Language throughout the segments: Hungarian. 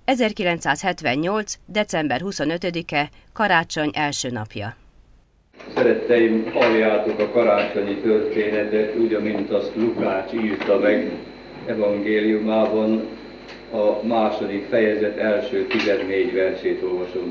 1978. december 25-e, karácsony első napja. Szeretteim, halljátok a karácsonyi történetet, úgy, amint azt Lukács írta meg evangéliumában, a második fejezet első 14 versét olvasom.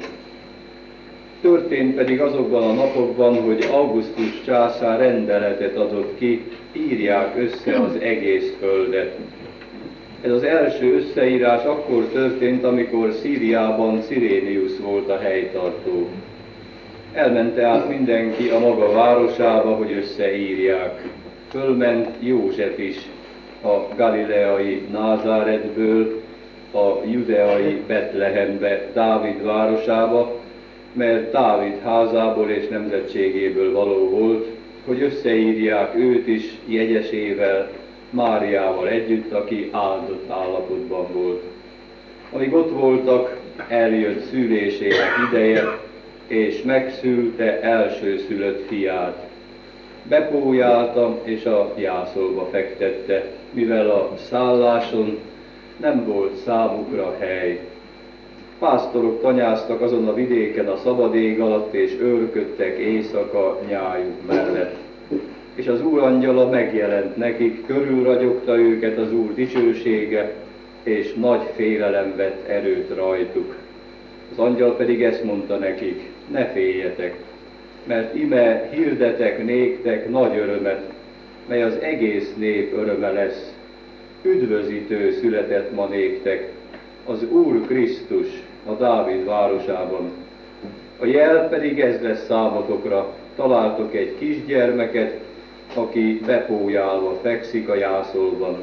Történt pedig azokban a napokban, hogy Augustus császár rendeletet adott ki, írják össze az egész földet. Ez az első összeírás akkor történt, amikor Szíriában Cirénius volt a helytartó. Elment tehát mindenki a maga városába, hogy összeírják. Fölment József is a galileai Názáretből a judeai Betlehembe, Dávid városába, mert Dávid házából és nemzetségéből való volt, hogy összeírják őt is jegyesével, Máriával együtt, aki áldott állapotban volt. Amíg ott voltak, eljött szülésének ideje, és megszülte elsőszülött fiát. Bepójálta és a jászolba fektette, mivel a szálláson nem volt számukra hely. Pásztorok tanyáztak azon a vidéken a szabad ég alatt, és őrködtek éjszaka nyájuk mellett. És az Úr angyala megjelent nekik, körülragyogta őket az Úr dicsősége, és nagy félelem vett erőt rajtuk. Az angyal pedig ezt mondta nekik: ne féljetek, mert ime hirdetek néktek nagy örömet, mely az egész nép öröme lesz. Üdvözítő született ma néktek, az Úr Krisztus a Dávid városában. A jel pedig ez lesz számotokra: találtok egy kisgyermeket, aki bepójálva fekszik a jászolban.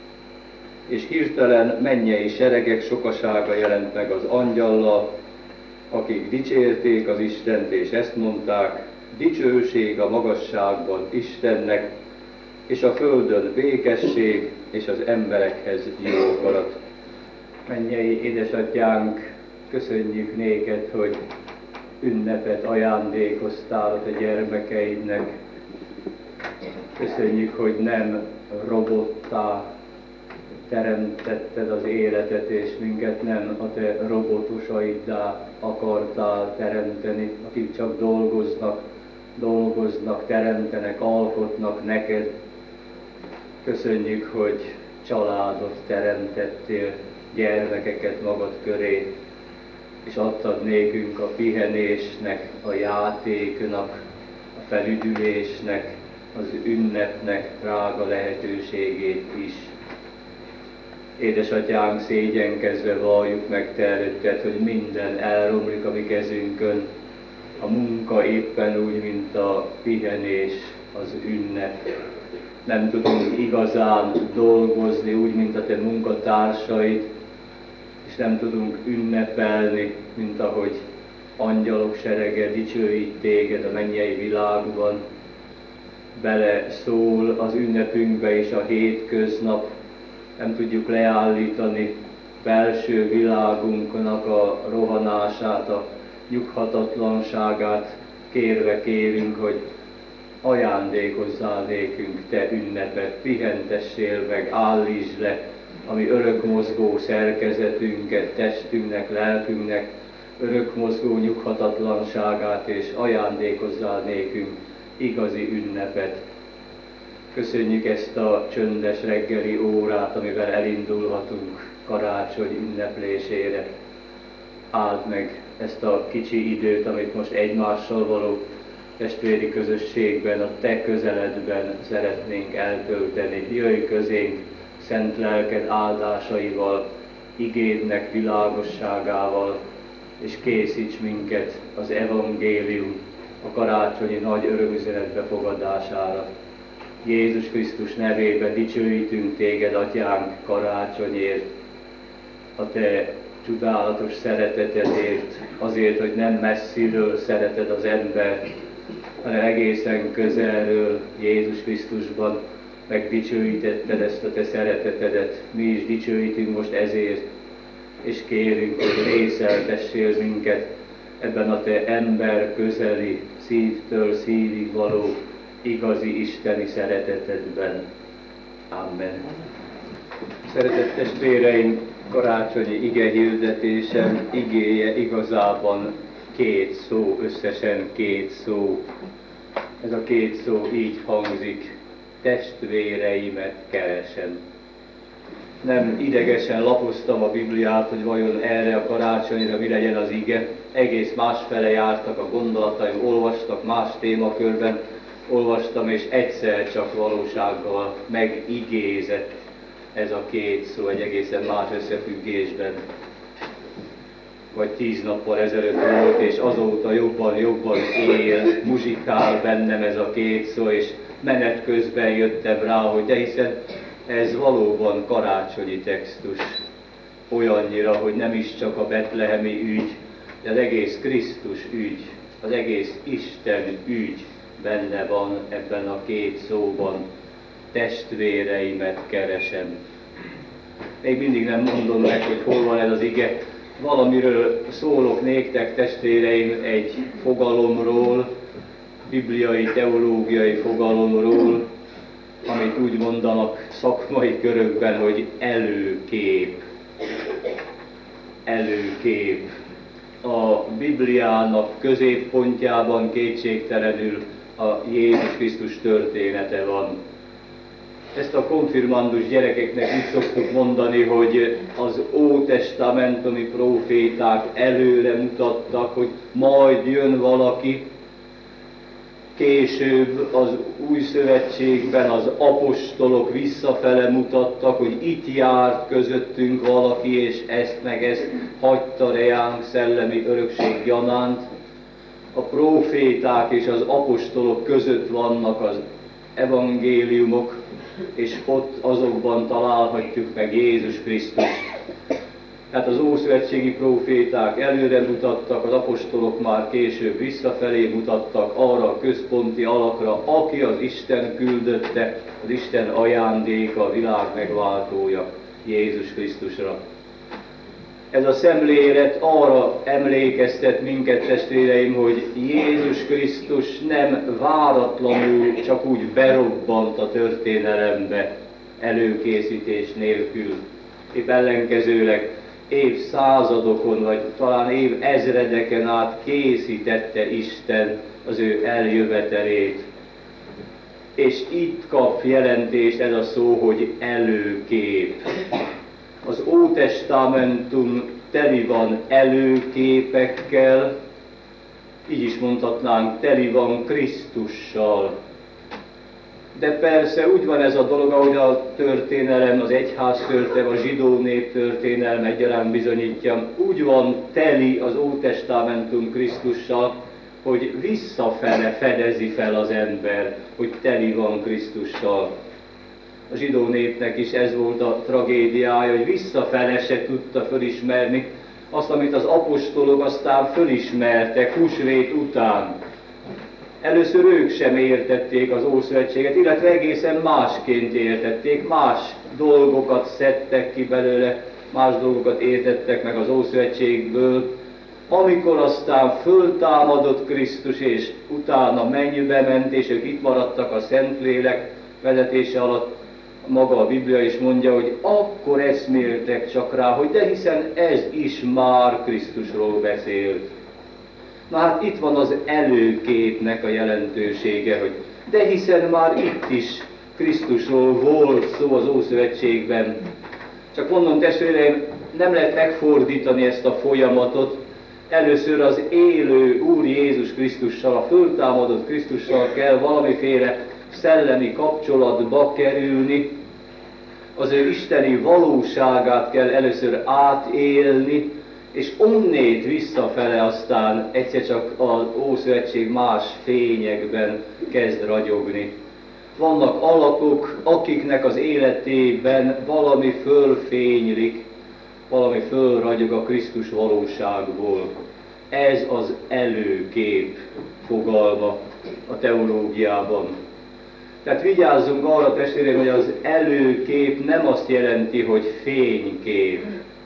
És hirtelen mennyei seregek sokasága jelent meg az angyallal, akik dicsérték az Istent, és ezt mondták: dicsőség a magasságban Istennek, és a földön békesség, és az emberekhez jó akarat. Mennyei édesatyánk, köszönjük néked, hogy ünnepet ajándékoztál a te gyermekeidnek. Köszönjük, hogy nem robottá teremtetted az életet, és minket nem a te robotosaiddá akartál teremteni, akik csak dolgoznak, teremtenek, alkotnak neked. Köszönjük, hogy családot teremtettél, gyermekeket magad köré, és adtad nékünk a pihenésnek, a játéknak, a felüdülésnek, az ünnepnek drága lehetőségét is. Édesatyánk, szégyenkezve valljuk meg te előtted, hogy minden elromlik a mi kezünkön. A munka éppen úgy, mint a pihenés, az ünnep. Nem tudunk igazán dolgozni úgy, mint a te munkatársaid, és nem tudunk ünnepelni, mint ahogy angyalok serege dicsőít téged a mennyei világban. Bele szól az ünnepünkbe is a hétköznap, nem tudjuk leállítani belső világunknak a rohanását, a nyughatatlanságát, kérve kérünk, hogy ajándékozzál nékünk te ünnepet, pihentessél meg, állítsd le a mi örökmozgó szerkezetünket, testünknek, lelkünknek örökmozgó nyughatatlanságát, és ajándékozzál nékünk igazi ünnepet. Köszönjük ezt a csöndes reggeli órát, amivel elindulhatunk karácsony ünneplésére. Áld meg ezt a kicsi időt, amit most egymással való testvéri közösségben, a te közeledben szeretnénk eltölteni. Jöjj közénk szent lelked áldásaival, igédnek világosságával, és készíts minket az evangélium, a karácsonyi nagy örömüzenet befogadására. Jézus Krisztus nevében dicsőítünk téged, atyánk, karácsonyért, a te csodálatos szeretetedért, azért, hogy nem messziről szereted az embert, hanem egészen közelről Jézus Krisztusban megdicsőítetted ezt a te szeretetedet. Mi is dicsőítünk most ezért, és kérünk, hogy részeltessél minket ebben a te ember közeli, szívtől szívig való igazi isteni szeretetedben. Amen. Szeretett testvéreim, Karácsonyi ige hirdetésem igéje igazában két szó, összesen két szó. Ez a két szó így hangzik: testvéreimet keresem. Nem idegesen lapoztam a Bibliát, hogy vajon erre a karácsonyra mi legyen az ige. Egész másfele jártak a gondolataim, olvastak más témakörben, olvastam, és egyszer csak valósággal megigézett ez a két szó egy egészen más összefüggésben. Vagy 10 nappal ezelőtt volt, és azóta jobban él, muzsikál bennem ez a két szó, és menet közben jöttem rá, hogy de hiszen ez valóban karácsonyi textus. Olyannyira, hogy nem is csak a betlehemi ügy, de az egész Krisztus ügy, az egész Isten ügy benne van ebben a két szóban. Testvéreimet keresem. Még mindig nem mondom meg, hogy hol van ez az ige. Valamiről szólok néktek, testvéreim, egy fogalomról, bibliai, teológiai fogalomról, amit úgy mondanak szakmai körökben, hogy előkép. Előkép. A Bibliának középpontjában kétségtelenül a Jézus Krisztus története van. Ezt a konfirmandus gyerekeknek úgy szoktuk mondani, hogy az ótestamentumi próféták előre mutattak, hogy majd jön valaki. Később az Új Szövetségben az apostolok visszafele mutattak, hogy itt járt közöttünk valaki, és ezt meg ezt hagyta reánk szellemi örökség gyanánt. A próféták és az apostolok között vannak az evangéliumok, és ott azokban találhatjuk meg Jézus Krisztus. Tehát az ószövetségi próféták előre mutattak, az apostolok már később visszafelé mutattak arra a központi alakra, aki az Isten küldötte, az Isten ajándéka, a világ megváltója, Jézus Krisztusra. Ez a szemlélet arra emlékeztet minket, testvéreim, hogy Jézus Krisztus nem váratlanul csak úgy berobbant a történelembe előkészítés nélkül. Épp ellenkezőleg évszázadokon, vagy talán évezredeken át készítette Isten az ő eljövetelét. És itt kap jelentést ez a szó, hogy előkép. Az Ótestamentum teli van előképekkel, így is mondhatnánk, teli van Krisztussal. De persze úgy van ez a dolog, ahogy a történelem, az egyház történelem, a zsidó nép történelem egyaránt bizonyítja, úgy van teli az Ótestamentum Krisztussal, hogy visszafele fedezi fel az ember, hogy teli van Krisztussal. A zsidó népnek is ez volt a tragédiája, hogy visszafele se tudta fölismerni azt, amit az apostolok aztán fölismertek húsvét után. Először ők sem értették az Ószövetséget, illetve egészen másként értették, más dolgokat szedtek ki belőle, más dolgokat értettek meg az Ószövetségből. Amikor aztán föltámadott Krisztus, és utána mennybe ment, és ők itt maradtak a Szentlélek vezetése alatt, maga a Biblia is mondja, hogy akkor eszméltek csak rá, hogy de hiszen ez is már Krisztusról beszélt. Na hát itt van az előképnek a jelentősége, hogy de hiszen már itt is Krisztusról volt szó az Ószövetségben. Csak mondom, testvéreim, nem lehet megfordítani ezt a folyamatot. Először az élő Úr Jézus Krisztussal, a föltámadott Krisztussal kell valamiféle szellemi kapcsolatba kerülni, az ő isteni valóságát kell először átélni, és onnét visszafele aztán egyszer csak az Ószövetség más fényekben kezd ragyogni. Vannak alakok, akiknek az életében valami fölfénylik, valami fölragyog a Krisztus valóságból. Ez az előkép fogalma a teológiában. Tehát vigyázzunk arra, testvérem, hogy az előkép nem azt jelenti, hogy fénykép.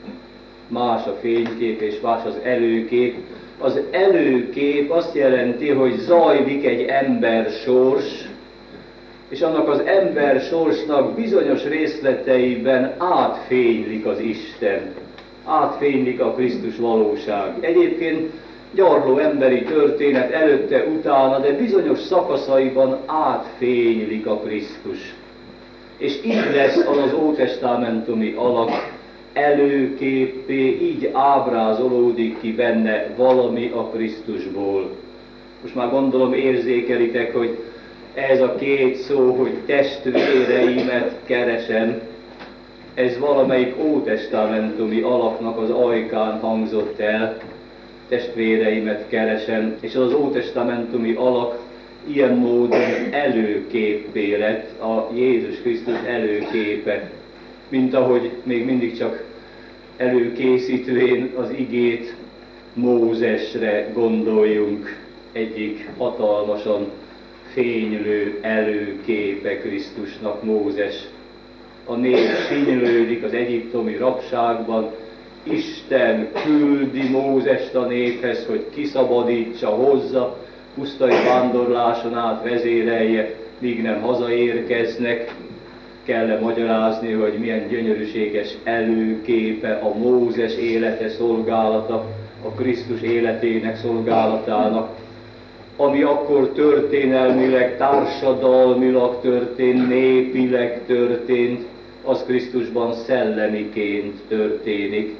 Más a fénykép és más az előkép. Az előkép azt jelenti, hogy zajlik egy ember sors, és annak az ember sorsnak bizonyos részleteiben átfénylik az Isten, átfénylik a Krisztus valóság. Egyébként gyarló emberi történet előtte, utána, de bizonyos szakaszaiban átfénylik a Krisztus. És így lesz az ótestamentumi alak előképpé, így ábrázolódik ki benne valami a Krisztusból. Most már gondolom érzékelitek, hogy ez a két szó, hogy testvéreimet keresem, ez valamelyik ótestamentumi alaknak az ajkán hangzott el, testvéreimet keresem, és az ótestamentumi alak ilyen módon előképpé lett, a Jézus Krisztus előképe, mint ahogy még mindig csak előkészítvén az igét Mózesre gondoljunk, egyik hatalmasan fénylő előképe Krisztusnak Mózes. A nép sínylődik az egyiptomi rabságban, Isten küldi Mózest a néphez, hogy kiszabadítsa, hozza, pusztai vándorláson át vezérelje, míg nem hazaérkeznek. Kell magyarázni, hogy milyen gyönyörűséges előképe a Mózes élete szolgálata, a Krisztus életének szolgálatának, ami akkor történelmileg, társadalmilag történt, népileg történt, az Krisztusban szellemiként történik.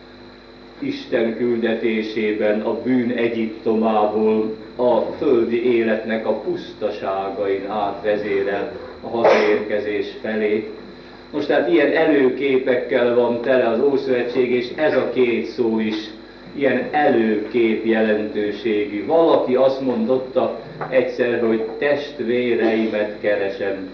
Isten küldetésében a bűn Egyiptomából a földi életnek a pusztaságain átvezérel a hazaérkezés felé. Most tehát ilyen előképekkel van tele az Ószövetség, és ez a két szó is ilyen előkép jelentőségű. Valaki azt mondotta egyszer, hogy testvéreimet keresem.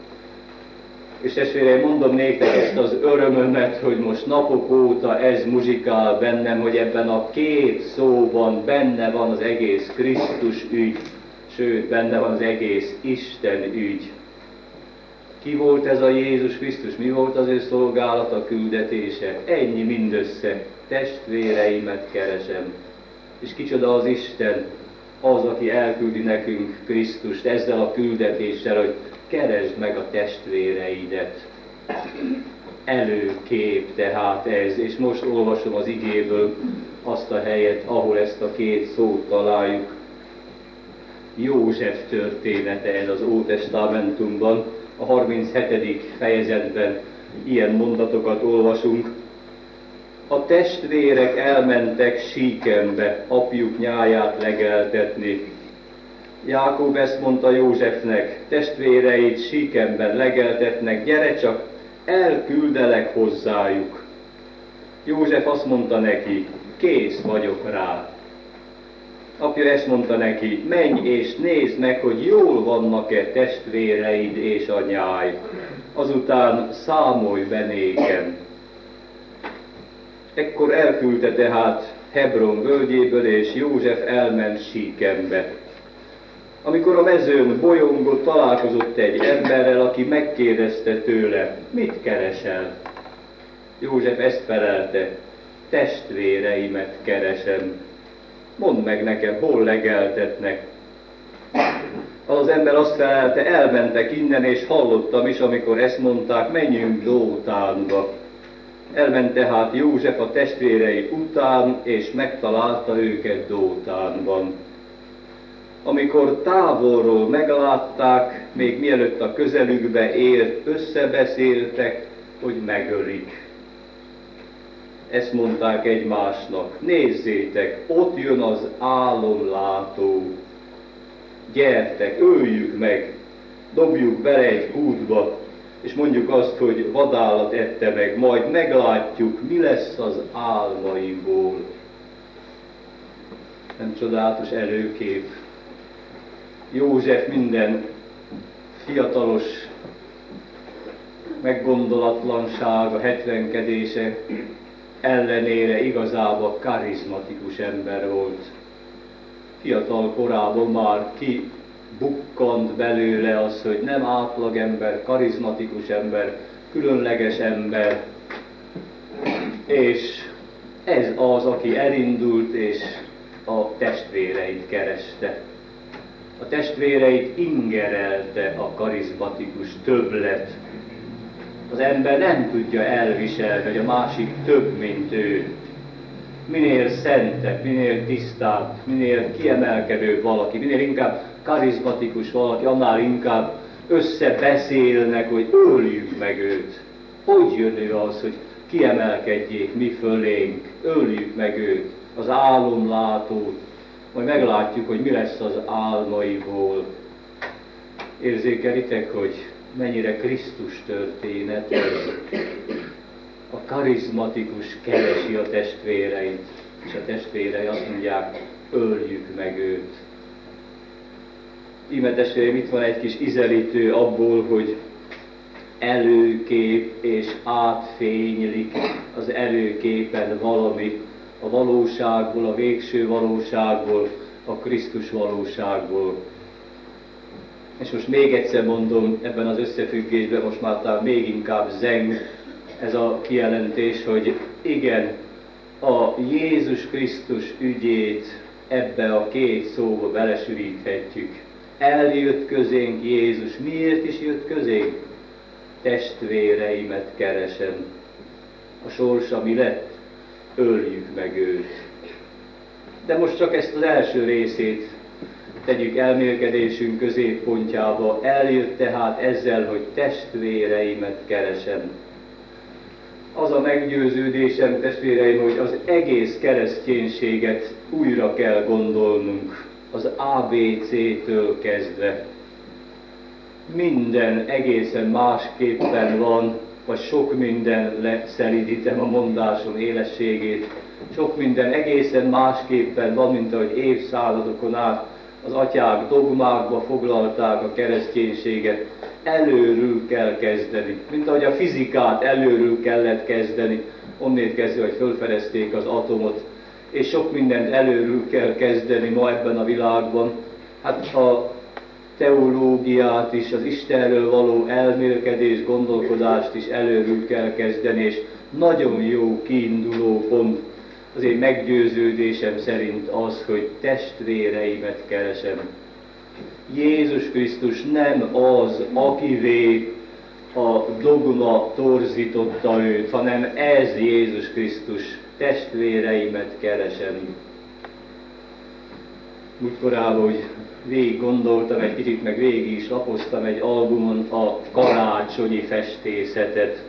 És testvéreim, mondom néktek ezt az örömömet, hogy most napok óta ez muzsikál bennem, hogy ebben a két szóban benne van az egész Krisztus ügy, sőt, benne van az egész Isten ügy. Ki volt ez a Jézus Krisztus? Mi volt az ő szolgálata, küldetése? Ennyi mindössze. Testvéreimet keresem. És kicsoda az Isten? Az, aki elküldi nekünk Krisztust ezzel a küldetéssel, hogy keresd meg a testvéreidet. Előkép tehát ez, és most olvasom az igéből azt a helyet, ahol ezt a két szót találjuk. József története ez az Ótestamentumban, a 37. fejezetben ilyen mondatokat olvasunk. A testvérek elmentek Síkembe apjuk nyáját legeltetni. Jákob ezt mondta Józsefnek, testvéreit Síkemben legeltetnek, gyere csak, elküldelek hozzájuk. József azt mondta neki, kész vagyok rá. Apja ezt mondta neki, menj és nézd meg, hogy jól vannak-e testvéreid és a nyáj. Azután számolj be nékem. Ekkor elküldte tehát Hebron völgyéből, és József elment Síkembe. Amikor a mezőn bolyongott, találkozott egy emberrel, aki megkérdezte tőle, mit keresel? József ezt felelte, testvéreimet keresem. Mondd meg nekem, hol legeltetnek. Az ember azt felelte, elmentek innen, és hallottam is, amikor ezt mondták, menjünk Dótánba. Elment tehát József a testvérei után, és megtalálta őket Dótánban. Amikor távolról meglátták, még mielőtt a közelükbe ért, összebeszéltek, hogy megölik. Ezt mondták egymásnak, nézzétek, ott jön az álomlátó. Gyertek, öljük meg, dobjuk bele egy kútba, és mondjuk azt, hogy vadállat ette meg, majd meglátjuk, mi lesz az álmaiból. Nem csodálatos előkép. József minden fiatalos meggondolatlansága, hetvenkedése ellenére igazából karizmatikus ember volt. Fiatal korában már kibukkant belőle az, hogy nem átlagember, karizmatikus ember, különleges ember, és ez az, aki elindult és a testvéreit kereste. A testvéreit ingerelte a karizmatikus többlet. Az ember nem tudja elviselni, hogy a másik több, mint ő. Minél szentebb, minél tisztább, minél kiemelkedőbb valaki, minél inkább karizmatikus valaki, annál inkább összebeszélnek, hogy öljük meg őt. Hogy jön ő az, hogy kiemelkedjék mi fölénk, öljük meg őt, az álomlátót, majd meglátjuk, hogy mi lesz az álmaiból. Érzékelitek, hogy mennyire Krisztus történet ez. A karizmatikus keresi a testvéreit, és a testvérei azt mondják, öljük meg őt. Íme testvéreim, itt van egy kis ízelítő abból, hogy előkép és átfénylik az előképen valami a valóságból, a végső valóságból, a Krisztus valóságból. És most még egyszer mondom, ebben az összefüggésben most már talán még inkább zeng ez a kijelentés, hogy igen, a Jézus Krisztus ügyét ebbe a két szóba belesűríthetjük. Eljött közénk Jézus. Miért is jött közénk? Testvéreimet keresem. A sorsa mi lett? Öljük meg őt. De most csak ezt az első részét tegyük elmélkedésünk középpontjába. Eljött tehát ezzel, hogy testvéreimet keresem. Az a meggyőződésem, testvéreim, hogy az egész kereszténységet újra kell gondolnunk, az ABC-től kezdve. Minden egészen másképpen van, vagy sok minden leszelítem a mondásom élességét. Sok minden egészen másképpen van, mint ahogy évszázadokon át az atyák dogmákba foglalták a kereszténységet. Előről kell kezdeni, mint ahogy a fizikát előről kellett kezdeni, onnét kezdve, hogy fölfedezték az atomot, és sok mindent előről kell kezdeni ma ebben a világban. Hát a teológiát is, az Istenről való elmélkedés, gondolkodást is előről kell kezdeni, és nagyon jó kiinduló pont az én meggyőződésem szerint az, hogy testvéreimet keresem. Jézus Krisztus nem az, akivé a dogma torzította őt, hanem ez Jézus Krisztus, testvéreimet keresem. Múltkorában, hogy végig gondoltam egy kicsit, meg végig is lapoztam egy albumon a karácsonyi festészetet.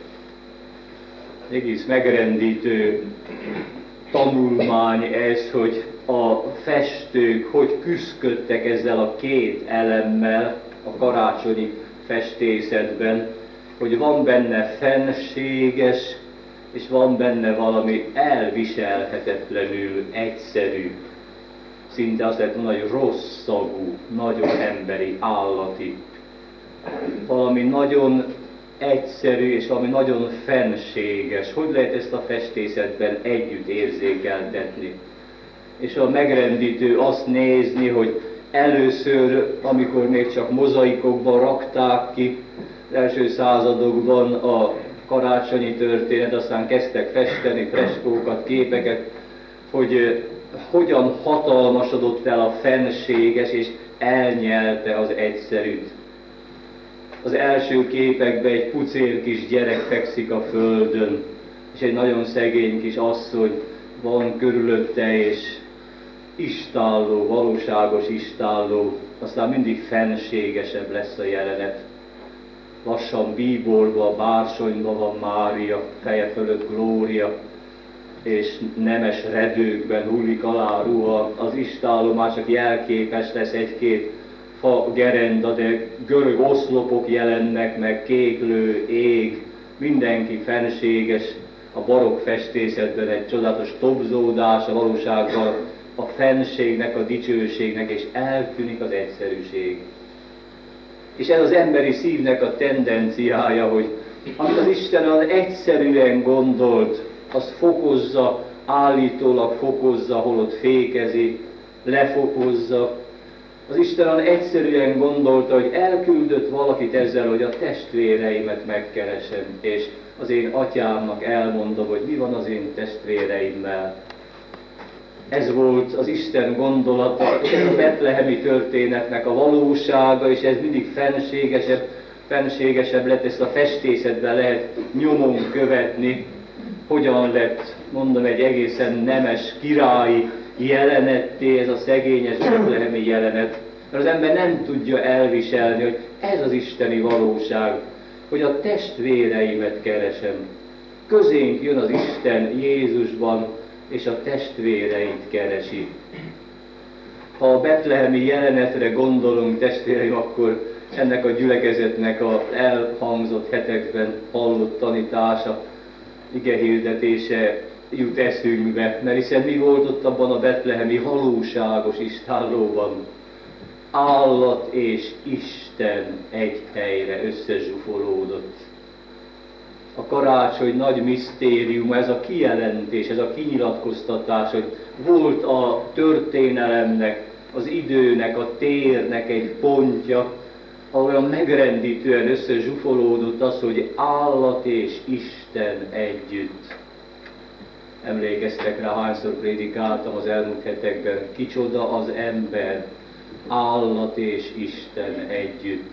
Egész megrendítő tanulmány ez, hogy a festők hogy küszködtek ezzel a két elemmel a karácsonyi festészetben, hogy van benne fenséges, és van benne valami elviselhetetlenül egyszerű, szinte azt lehet mondani, hogy rossz szagú, nagyon emberi, állati. Valami nagyon egyszerű és valami nagyon fenséges. Hogy lehet ezt a festészetben együtt érzékeltetni? És a megrendítő azt nézni, hogy először, amikor még csak mozaikokban rakták ki, az első századokban a karácsonyi történet, aztán kezdtek festeni freskókat, képeket, hogy hogyan hatalmasodott fel a fenséges, és elnyelte az egyszerűt. Az első képekben egy pucér kis gyerek fekszik a földön, és egy nagyon szegény kis asszony van körülötte, és istálló, valóságos istálló, aztán mindig fenségesebb lesz a jelenet. Lassan bíborba, a bársonyba van Mária, feje fölött Glória, és nemes redőkben hullik alá ruha. Az istálló már csak jelképes lesz, egy-két fa gerenda, de görög oszlopok jelennek meg, kéklő ég, mindenki fenséges, a barokk festészetben egy csodálatos tobzódás a valósággal, a fenségnek, a dicsőségnek, és eltűnik az egyszerűség. És ez az emberi szívnek a tendenciája, hogy amit az Isten olyan egyszerűen gondolt, azt fokozza, állítólag fokozza, holott fékezi, lefokozza. Az Isten olyan egyszerűen gondolta, hogy elküldött valakit ezzel, hogy a testvéreimet megkeresem, és az én atyámnak elmondom, hogy mi van az én testvéreimmel. Ez volt az Isten gondolata, és ez a betlehemi történetnek a valósága, és ez mindig fenségesebb lett, ezt a festészetben lehet nyomon követni, hogyan lett, mondom, egy egészen nemes, királyi jelenetté ez a szegényes betlehemi jelenet. Mert az ember nem tudja elviselni, hogy ez az isteni valóság, hogy a testvéreimet keresem. Közénk jön az Isten Jézusban, és a testvéreit keresi. Ha a betlehemi jelenetre gondolunk, testvéreim, akkor ennek a gyülekezetnek az elhangzott hetekben hallott tanítása, igehirdetése jut eszünkbe, mert hiszen mi volt ott abban a betlehemi valóságos istállóban? Állat és Isten egy helyre összezsufolódott. A karácsony nagy misztérium, ez a kijelentés, ez a kinyilatkoztatás, hogy volt a történelemnek, az időnek, a térnek egy pontja, ahol olyan megrendítően összezsufolódott az, hogy állat és Isten együtt. Emlékeztek rá, hányszor prédikáltam az elmúlt hetekben, kicsoda az ember, állat és Isten együtt.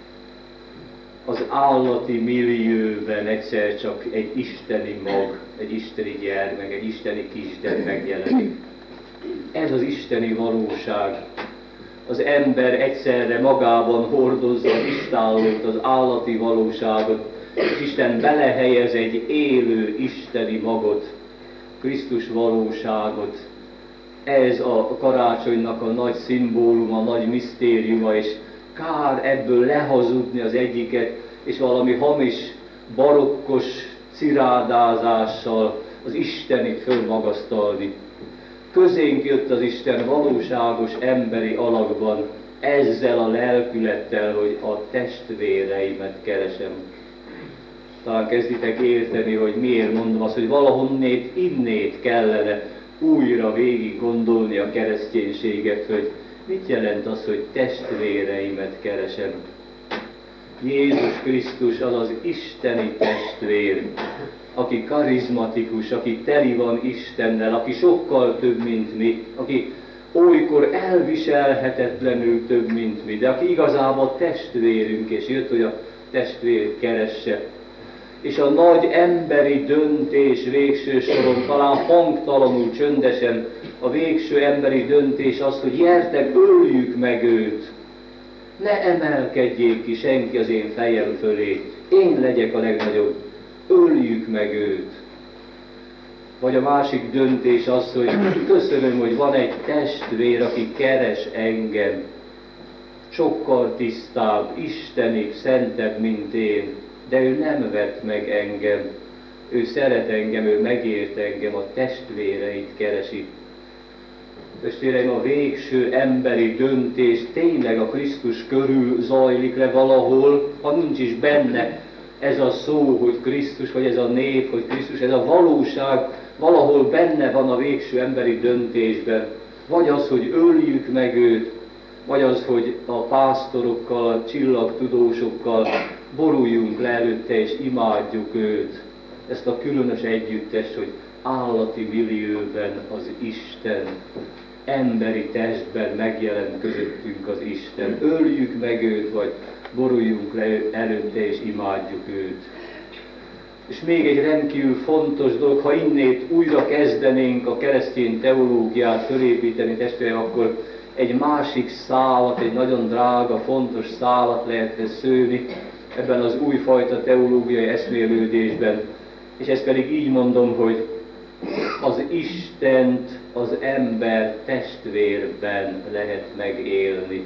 Az állati millióben egyszer csak egy isteni mag, egy isteni gyermek, egy isteni kisgyermek megjelenik. Ez az isteni valóság. Az ember egyszerre magában hordozza az istállót, az állati valóságot, és Isten belehelyez egy élő isteni magot, Krisztus valóságot. Ez a karácsonynak a nagy szimbóluma, a nagy misztériuma, és kár ebből lehazudni az egyiket, és valami hamis, barokkos cirádázással az Istenit fölmagasztalni. Közénk jött az Isten valóságos emberi alakban, ezzel a lelkülettel, hogy a testvéreimet keresem. Talán kezditek érteni, hogy miért mondom azt, hogy valahonnét innét kellene újra végig gondolni a kereszténységet, hogy mit jelent az, hogy testvéreimet keresem. Jézus Krisztus az az isteni testvér, aki karizmatikus, aki teli van Istennel, aki sokkal több, mint mi, aki olykor elviselhetetlenül több, mint mi, de aki igazából testvérünk, és jött, hogy a testvért keresse. És a nagy emberi döntés végső soron, talán hangtalanul, csöndesen, a végső emberi döntés az, hogy gyertek, öljük meg őt. Ne emelkedjék ki senki az én fejem fölé, én legyek a legnagyobb, öljük meg őt. Vagy a másik döntés az, hogy köszönöm, hogy van egy testvér, aki keres engem, sokkal tisztább, istenibb, szentebb, mint én, de ő nem vett meg engem, ő szeret engem, ő megért engem, a testvéreit keresi. Testvéreim, a végső emberi döntés tényleg a Krisztus körül zajlik le valahol, ha nincs is benne ez a szó, hogy Krisztus, vagy ez a név, hogy Krisztus, ez a valóság valahol benne van a végső emberi döntésben. Vagy az, hogy öljük meg őt, vagy az, hogy a pásztorokkal, a csillagtudósokkal boruljunk le előtte és imádjuk őt. Ezt a különös együttest, hogy állati millióben az Isten, emberi testben megjelent közöttünk az Isten. Öljük meg őt, vagy boruljunk le előtte és imádjuk őt. És még egy rendkívül fontos dolog, ha innét újra kezdenénk a keresztény teológiát fölépíteni, testvérem, akkor egy másik szálat, egy nagyon drága, fontos szálat lehetne szőni ebben az újfajta teológiai eszmélődésben. És ezt pedig így mondom, hogy az Istent az ember testvérben lehet megélni.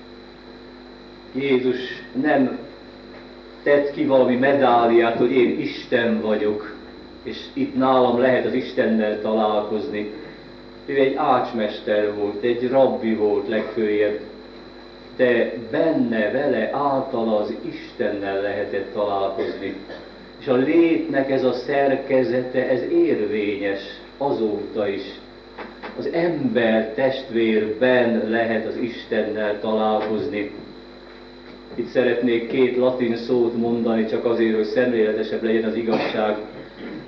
Jézus nem tett ki valami medáliát, hogy én Isten vagyok, és itt nálam lehet az Istennel találkozni. Ő egy ácsmester volt, egy rabbi volt legfőjebb, de benne, vele, általa az Istennel lehetett találkozni. És a létnek ez a szerkezete, ez érvényes azóta is. Az ember testvérben lehet az Istennel találkozni. Itt szeretnék két latin szót mondani, csak azért, hogy szemléletesebb legyen az igazság.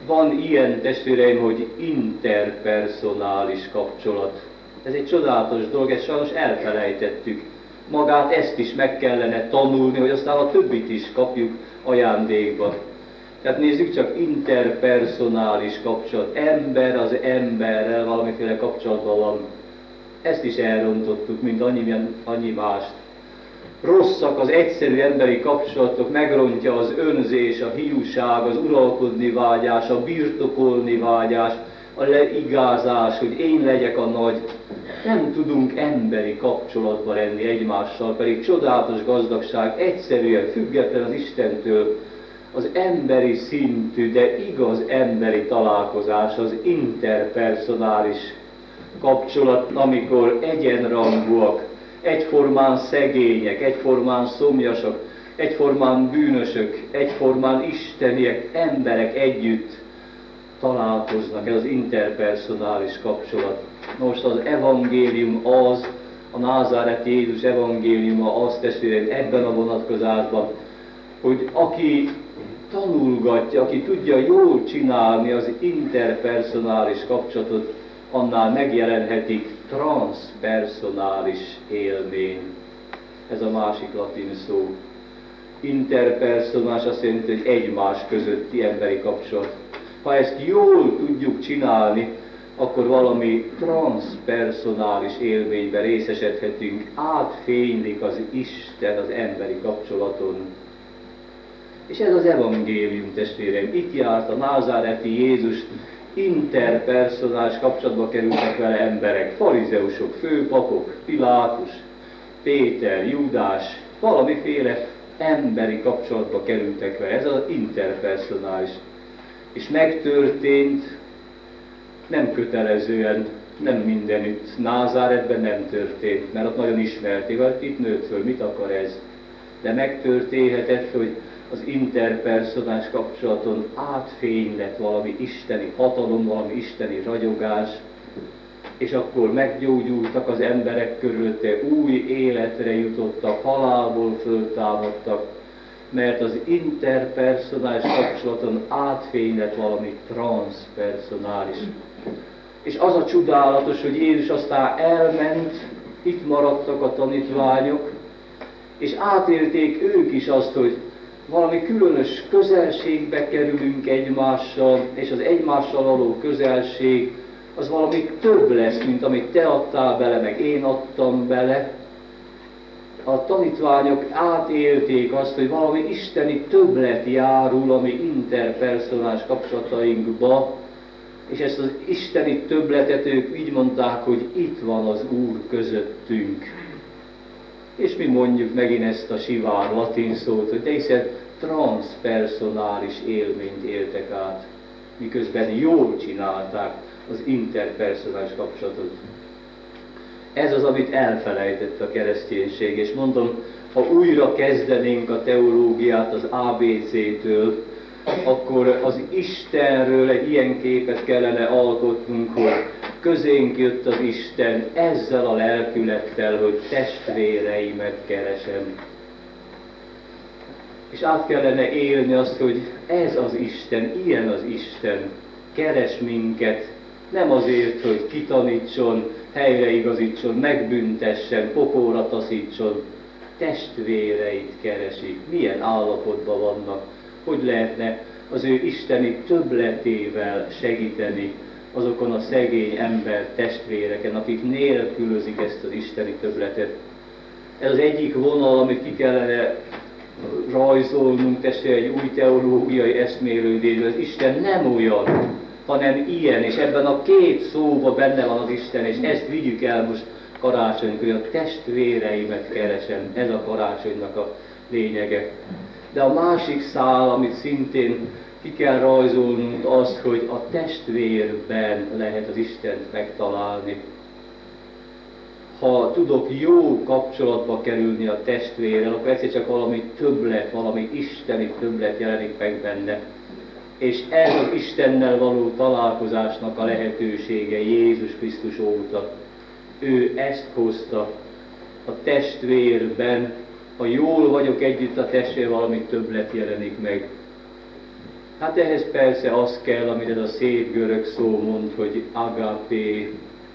Van ilyen, testvéreim, hogy interpersonális kapcsolat. Ez egy csodálatos dolog, ezt sajnos elfelejtettük. Magát ezt is meg kellene tanulni, hogy aztán a többit is kapjuk ajándékba. Tehát nézzük csak, interpersonális kapcsolat. Ember az emberrel valamiféle kapcsolatban van. Ezt is elrontottuk, mint annyi mást. Rosszak az egyszerű emberi kapcsolatok, megrontja az önzés, a hiúság, az uralkodni vágyás, a birtokolni vágyás, a leigázás, hogy én legyek a nagy. Nem tudunk emberi kapcsolatban lenni egymással, pedig csodálatos gazdagság, egyszerűen, független az Istentől, az emberi szintű, de igaz emberi találkozás, az interpersonális kapcsolat, amikor egyenrangúak, egyformán szegények, egyformán szomjasak, egyformán bűnösök, egyformán isteniek, emberek együtt találkoznak. Ez az interpersonális kapcsolat. Most az evangélium az, a názáreti Jézus evangéliuma az, testvéreim, ebben a vonatkozásban, hogy aki tanulgatja, aki tudja jól csinálni az interpersonális kapcsolatot, annál megjelenhetik transpersonális élmény. Ez a másik latin szó. Interpersonális azt jelenti, hogy egymás közötti emberi kapcsolat. Ha ezt jól tudjuk csinálni, akkor valami transpersonális élményben részesedhetünk, átfénylik az Isten az emberi kapcsolaton. És ez az evangélium, testvéreim. Itt járt a názáreti Jézus, interpersonális kapcsolatba kerültek vele emberek, farizeusok, főpapok, Pilátus, Péter, Júdás, valamiféle emberi kapcsolatba kerültek vele. Ez az interpersonális. És megtörtént, nem kötelezően, nem mindenütt. Názáretben nem történt, mert ott nagyon ismerték, hogy itt nőtt föl, mit akar ez. De megtörténhetett, hogy az interpersonális kapcsolaton átfény lett valami isteni hatalom, valami isteni ragyogás, és akkor meggyógyultak az emberek körülötte, új életre jutottak, halálból föltámadtak, mert az interpersonális kapcsolaton átfény lett valami transpersonális. És az a csodálatos, hogy Jézus aztán elment, itt maradtak a tanítványok, és átélték ők is azt, hogy valami különös közelségbe kerülünk egymással, és az egymással való közelség az valami több lesz, mint amit te adtál bele, meg én adtam bele. A tanítványok átélték azt, hogy valami isteni többlet járul a mi interpersonális kapcsolatainkba, és ezt az isteni többletet ők így mondták, hogy itt van az Úr közöttünk. És mi mondjuk megint ezt a sivár latin szót, hogy de hiszen transpersonális élményt éltek át, miközben jól csinálták az interpersonális kapcsolatot. Ez az, amit elfelejtett a kereszténység, és mondom, ha újra kezdenénk a teológiát az ABC-től, akkor az Istenről egy ilyen képet kellene alkotnunk, hogy közénk jött az Isten ezzel a lelkülettel, hogy testvéreimet keresem. És át kellene élni azt, hogy ez az Isten, ilyen az Isten, keres minket, nem azért, hogy kitanítson, helyreigazítson, megbüntessen, pokolra taszítson, testvéreit keresi. Milyen állapotban vannak, hogy lehetne az ő isteni többletével segíteni azokon a szegény ember testvéreken, akik nélkülözik ezt az isteni többletet. Ez az egyik vonal, amit ki kellene rajzolnunk, testvére, egy új teológiai eszmélődésben. Az Isten nem olyan, hanem ilyen, és ebben a két szóban benne van az Isten, és ezt vigyük el most karácsonykor, hogy a testvéreimet keresem. Ez a karácsonynak a lényege. De a másik szál, amit szintén ki kell rajzolnunk, az, hogy a testvérben lehet az Istent megtalálni. Ha tudok jó kapcsolatba kerülni a testvérrel, akkor egyszer csak valami többlet, valami isteni többlet jelenik meg benne. És ez az Istennel való találkozásnak a lehetősége Jézus Krisztus óta. Ő ezt hozta a testvérben. Ha jól vagyok együtt a testvér, valami többlet jelenik meg. Hát ehhez persze az kell, amit ez a szép görög szó mond, hogy agapé.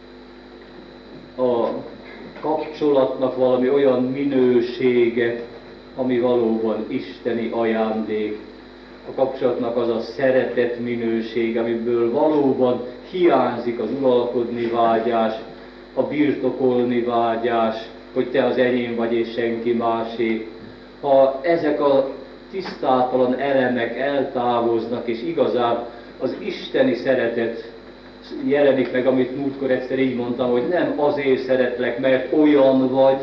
A kapcsolatnak valami olyan minősége, ami valóban isteni ajándék. A kapcsolatnak az a szeretet minőség, amiből valóban hiányzik az uralkodni vágyás, a birtokolni vágyás, hogy te az enyém vagy és senki másé. Ha ezek a tisztátalan elemek eltávoznak, és igazán az isteni szeretet jelenik meg, amit múltkor egyszer így mondtam, hogy nem azért szeretlek, mert olyan vagy,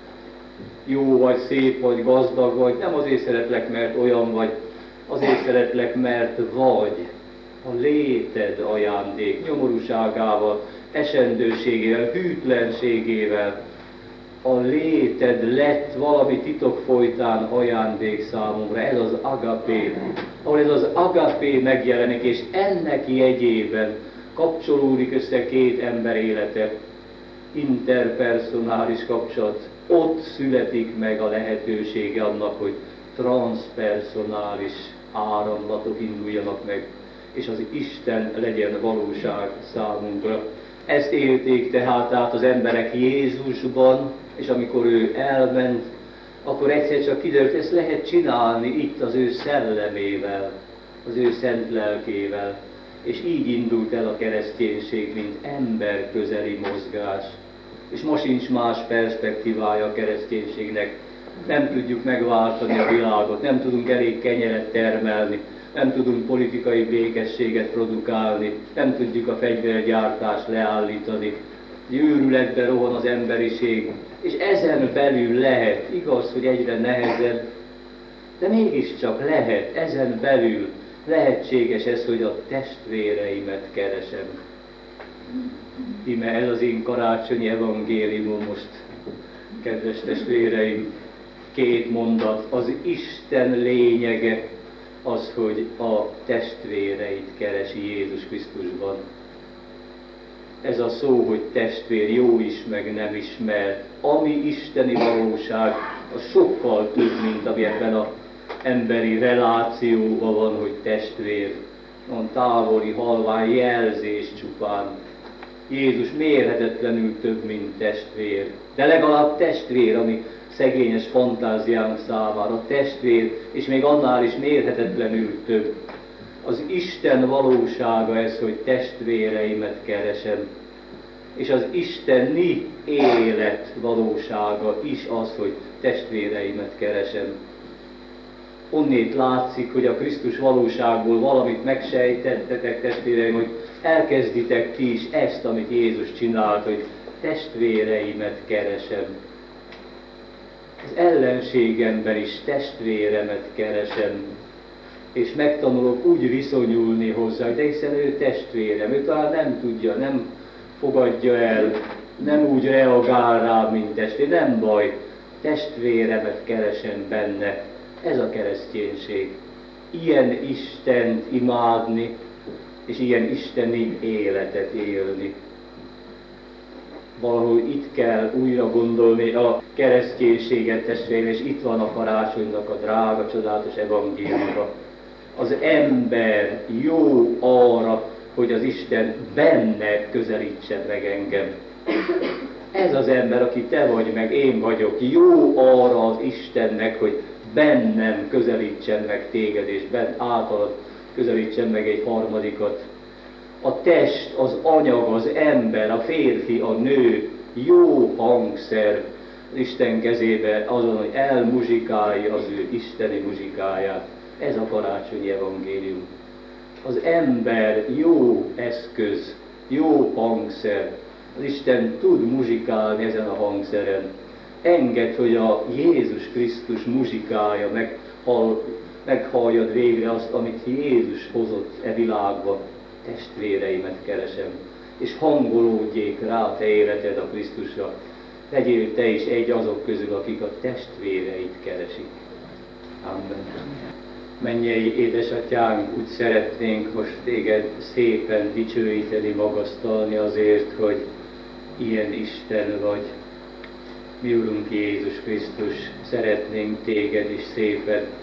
jó vagy, szép vagy, gazdag vagy, nem azért szeretlek, mert olyan vagy, azért szeretlek, mert vagy. A léted ajándék, nyomorúságával, esendőségével, hűtlenségével, a léted lett valami titok folytán ajándék számomra. Ez az agapé, ahol ez az agapé megjelenik, és ennek jegyében kapcsolódik össze két ember élete, interpersonális kapcsolat. Ott születik meg a lehetősége annak, hogy transpersonális áramlatok induljanak meg, és az Isten legyen valóság számunkra. Ezt élték tehát át az emberek Jézusban, és amikor ő elment, akkor egyszer csak kiderült, ezt lehet csinálni itt az ő szellemével, az ő szent lelkével. És így indult el a kereszténység, mint emberközeli mozgás. És ma sincs más perspektívája a kereszténységnek. Nem tudjuk megváltani a világot, nem tudunk elég kenyeret termelni, nem tudunk politikai békességet produkálni, nem tudjuk a fegyvergyártást leállítani. Őrületbe rohan az emberiség, és ezen belül lehet, igaz, hogy egyre nehezebb, de mégiscsak lehet, ezen belül lehetséges ez, hogy a testvéreimet keresem. Íme ez az én karácsonyi evangéliumom most, kedves testvéreim, két mondat. Az Isten lényege az, hogy a testvéreit keresi Jézus Krisztusban. Ez a szó, hogy testvér, jó is, meg nem ismert. Ami isteni valóság, az sokkal több, mint ami ebben az emberi relációban van, hogy testvér. On távoli, halvány jelzés csupán. Jézus mérhetetlenül több, mint testvér. De legalább testvér, ami szegényes fantáziánk számára. Testvér, és még annál is mérhetetlenül több. Az Isten valósága ez, hogy testvéreimet keresem. És az isteni élet valósága is az, hogy testvéreimet keresem. Onnét látszik, hogy a Krisztus valóságból valamit megsejtettetek, testvéreim, hogy elkezditek ti is ezt, amit Jézus csinált, hogy testvéreimet keresem. Az ellenségemben is testvéremet keresem, és megtanulok úgy viszonyulni hozzá, de hiszen ő testvérem, ő talán nem tudja, nem fogadja el, nem úgy reagál rá, mint testvér, nem baj, testvéremet keresem benne. Ez a kereszténység. Ilyen Istent imádni, és ilyen isteni életet élni. Valahol itt kell újra gondolni a kereszténységet, testvéreim, és itt van a karácsonynak a drága, csodálatos evangéliuma. Az ember jó arra, hogy az Isten benne közelítsen meg engem. Ez az ember, aki te vagy, meg én vagyok, jó arra az Istennek, hogy bennem közelítsen meg téged, és általad közelítsen meg egy harmadikat. A test, az anyag, az ember, a férfi, a nő jó hangszer az Isten kezébe azon, hogy elmuzsikálja az ő isteni muzsikáját. Ez a karácsonyi evangélium. Az ember jó eszköz, jó hangszer. Az Isten tud muzsikálni ezen a hangszeren. Engedd, hogy a Jézus Krisztus muzsikája meghalljad végre azt, amit Jézus hozott e világba. Testvéreimet keresem, és hangolódjék rá te életed a Krisztusra. Legyél te is egy azok közül, akik a testvéreit keresik. Amen. Mennyei édesatyánk, úgy szeretnénk most téged szépen dicsőíteni, magasztalni azért, hogy ilyen Isten vagy. Mi Urunk Jézus Krisztus, szeretnénk téged is szépen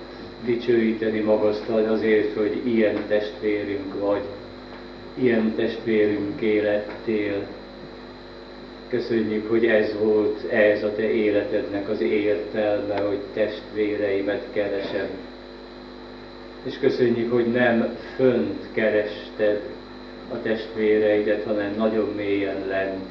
dicsőíteni, magasztalni azért, hogy ilyen testvérünk vagy, ilyen testvérünk élettél. Köszönjük, hogy ez volt, ez a te életednek az értelme, hogy testvéreimet keresem. És köszönjük, hogy nem fönt kerested a testvéreidet, hanem nagyon mélyen lent.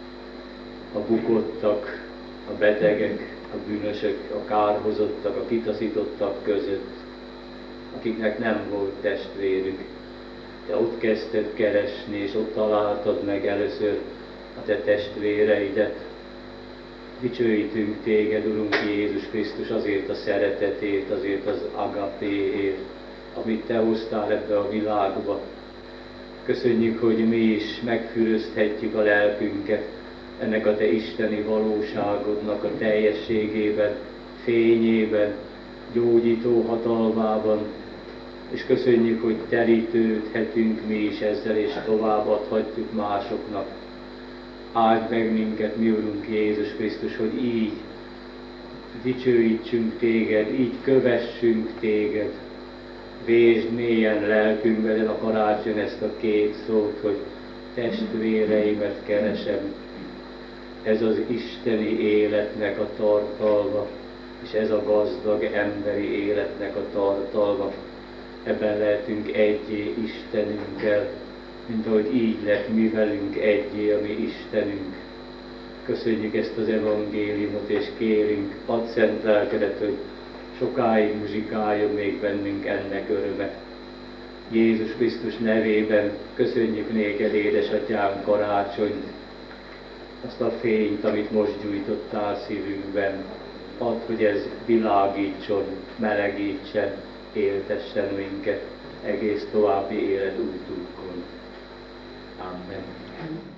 A bukottak, a betegek, a bűnösök, a kárhozottak, a kitaszítottak között, akiknek nem volt testvérük. Te ott kezdted keresni, és ott találtad meg először a te testvéreidet. Dicsőítünk téged, Urunk Jézus Krisztus, azért a szeretetét, azért az agapéért, amit te hoztál ebbe a világba. Köszönjük, hogy mi is megfürözthetjük a lelkünket ennek a te isteni valóságodnak a teljességében, fényében, gyógyító hatalmában, és köszönjük, hogy terítődhetünk mi is ezzel, és továbbadhatjuk másoknak. Áld meg minket, mi Urunk Jézus Krisztus, hogy így dicsőítsünk téged, így kövessünk téged. Vésd mélyen lelkünkben a karácsony ezt a két szót, hogy testvéreimet keresem. Ez az isteni életnek a tartalma, és ez a gazdag emberi életnek a tartalma. Ebben lehetünk egyé Istenünkkel, mint ahogy így lett mi velünk egyé a mi Istenünk. Köszönjük ezt az evangéliumot, és kérünk, add szent lelkedet, hogy sokáig muzsikáljon még bennünk ennek öröme. Jézus Krisztus nevében köszönjük néked, édesatyám, karácsonyt, azt a fényt, amit most gyújtottál szívünkben. Add, hogy ez világítson, melegítsen, éltessen minket egész további élet útunkon. Amen.